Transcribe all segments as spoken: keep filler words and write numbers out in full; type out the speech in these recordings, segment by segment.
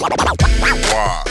Wow.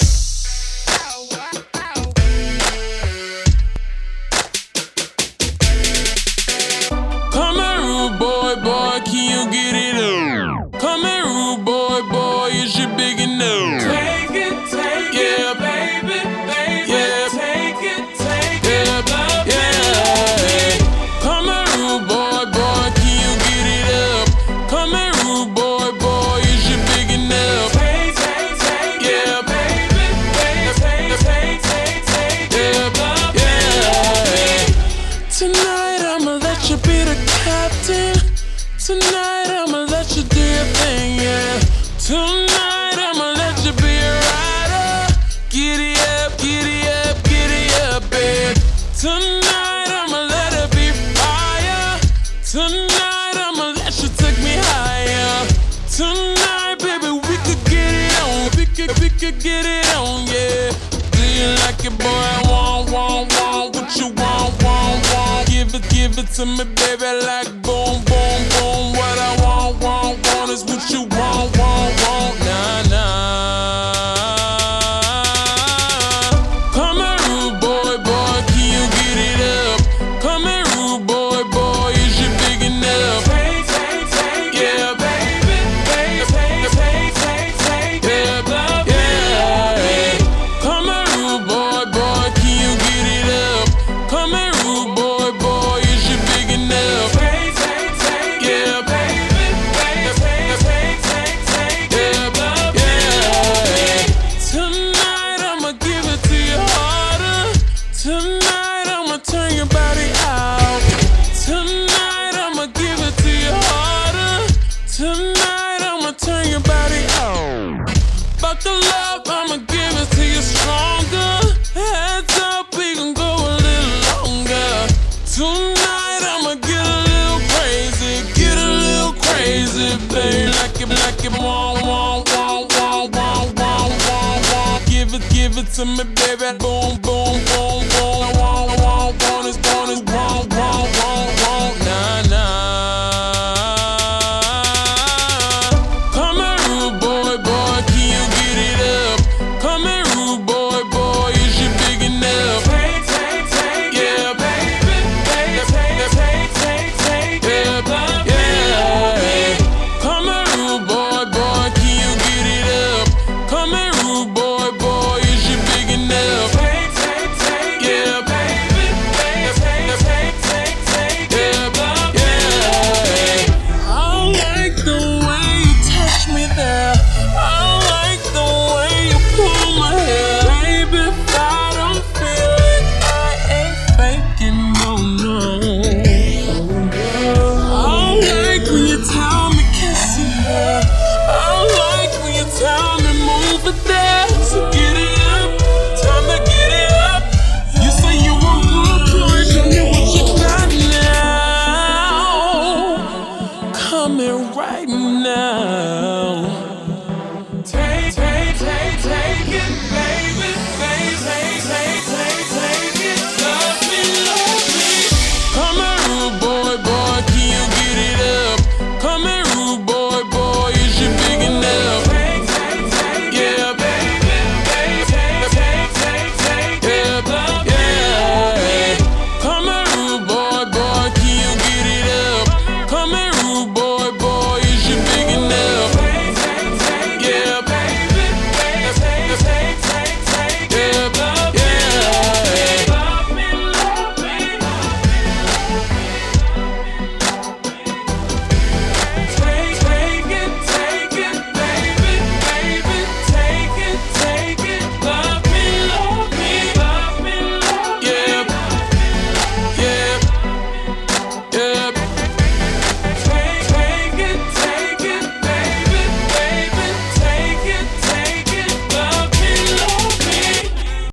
Come here, rude boy, boy, can you get it up? Come here, rude boy, boy, is you big enough? Take it, take Yeah. it, baby, baby. Yeah. Take it, take Yeah, it, love yeah. it. Come here, rude boy, boy, can you get it up? Come here, rude boy, boy, is you big enough? Take, take, take Yeah. it, baby, baby. Take, take, take, take Yeah, it, love yeah. it. Tonight I'ma let you be the captain. Tonight I'ma let you do your thing, yeah. Tonight I'ma let you be a rider. Giddy up, giddy up, giddy up, babe. Tonight I'ma let it be fire. Tonight I'ma let you take me higher. Tonight, baby, we could get it on. We could, we could get it on, yeah. Do you like it, boy? Want, want, want. What you want, want, want. Give it, give it to me, baby, like boom, boom, boom. What I want, want, want is what you want, want, want. Nah, nah. Come here, rude boy, boy, can you get it up? Come here, rude boy, boy, is you big enough? Take, take, take Yeah. it, baby, baby. Take, take, take, take Yeah, it, love yeah. it. Come here, rude boy, boy, can you get it up? Come here, rude boy, boy, is you big enough? Take, take, take Yeah. it, baby, baby. Take, take, take, take Yeah, it, love yeah. it. Tonight I'ma give it to you harder. Tonight I'ma turn your body out. Tonight I'ma give it to you harder. Tonight I'ma turn your body out. Buckle up, I'ma give it to you stronger. Heads up, we gon' go a little longer. Tonight I'ma get a little crazy, get a little crazy, babe. Like it, like it, want, want, want, want, want, want, want, want. Give it, give it to me, baby. Boom, boom, boom, boom. Want, want, want is, want is, want, want, want, want. Nah, nah. Come here, rude boy, boy, can you get it up? Come here, rude boy, boy, is you big enough? Take, take, take Yeah. it, baby, baby. Take, take, take, take Yeah, it, love yeah. it. Come here, rude boy, boy, can you get it up? Come here, rude boy, boy, is you big enough? Take, take, take Yeah. it, baby, baby. Take, take, take, take Yeah, it, love yeah. it. I like the way you touch me there. I like the way you pull my hair. Baby, if I don't feel it, I ain't faking, no, no. I like when you tell me kiss you there. I like when you tell me move it there. So get it up, time to get it up. You say you want good boy, show me what you got now. Come here right now.